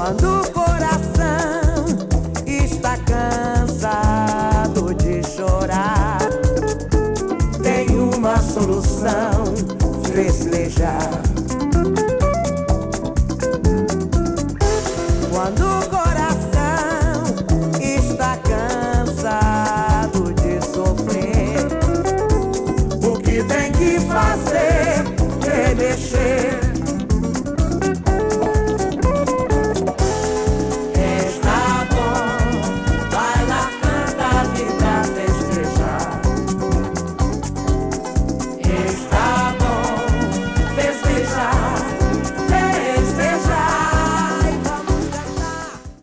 Quando o coração está cansado de chorar, tem uma solução: festejar. Quando o coração está cansado de sofrer, o que tem que fazer é mexer.